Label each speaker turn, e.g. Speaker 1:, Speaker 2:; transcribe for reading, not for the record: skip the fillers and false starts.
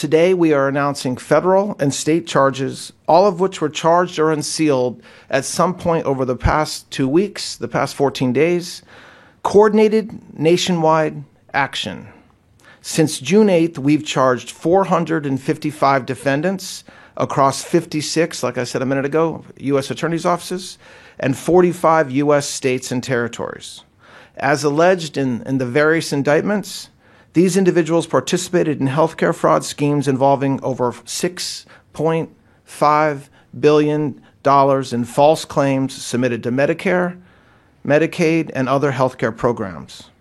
Speaker 1: Today, we are announcing federal and state charges, all of which were charged or unsealed at some point over the past 2 weeks, the past 14 days. Coordinated nationwide action. Since June 8th, we've charged 455 defendants across 56, like I said a minute ago, U.S. attorneys' offices, and 45 U.S. states and territories. As alleged in the various indictments, these individuals participated in healthcare fraud schemes involving over $6.5 billion in false claims submitted to Medicare, Medicaid, and other healthcare programs.